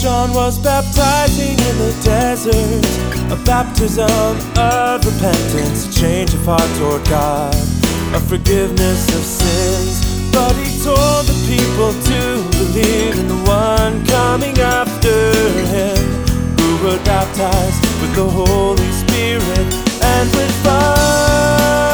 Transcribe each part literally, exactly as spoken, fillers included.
John was baptizing in the desert, a baptism of repentance, a change of heart toward God, a forgiveness of sins. But he told the people to believe in the one coming after him, who would baptize with the Holy Spirit and with fire.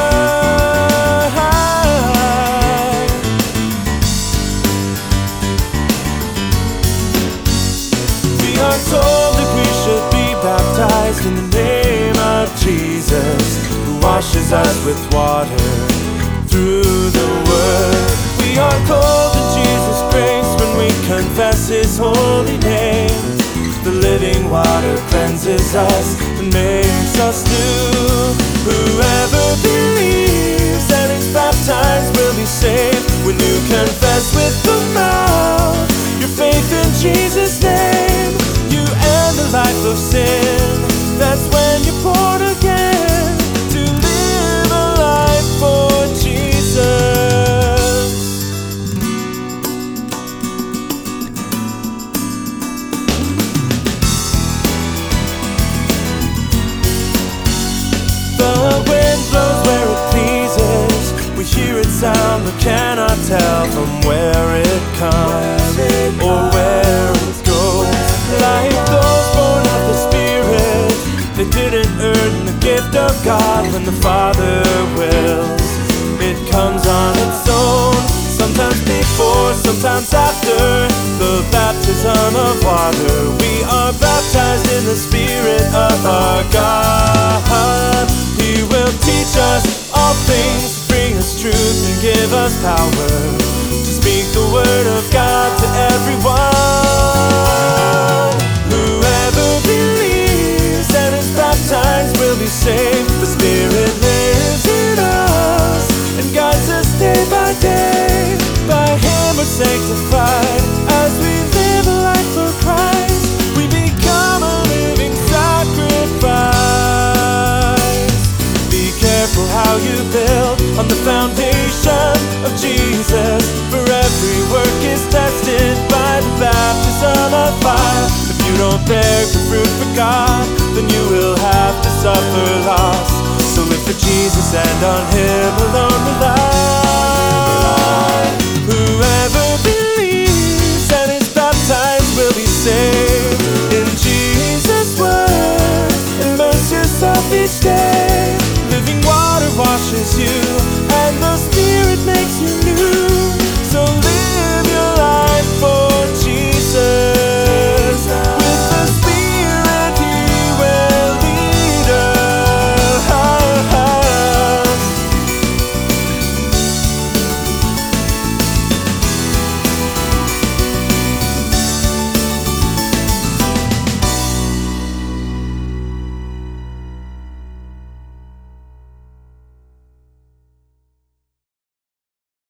We are told that we should be baptized in the name of Jesus, who washes us with water through the Word. We are called to Jesus' grace when we confess His holy name. The living water cleanses us and makes us new. Whoever believes and is baptized will be saved. When you confess with the mouth your faith in Jesus' name, you end the life of sin. That's when you're born again to live a life for Jesus. The wind blows where it pleases. We hear its sound but cannot tell from where it comes or where it goes. Like those born of the Spirit, they didn't earn the gift of God when the Father wills. It comes on its own, sometimes before, sometimes after the baptism of water. We are baptized in the Spirit of our God. He will teach us all things, bring us truth and give us power to speak the word of God to everyone. Whoever believes and is baptized will be saved. The Spirit lives in us and guides us day by day. By Him we're sanctified as we live a life for Christ. We become a living sacrifice. Be careful how you build on the foundation of Jesus, for every work is tested by the baptism of fire. If you don't bear the fruit for God, then you will have to suffer loss. So live for Jesus and on Him alone rely.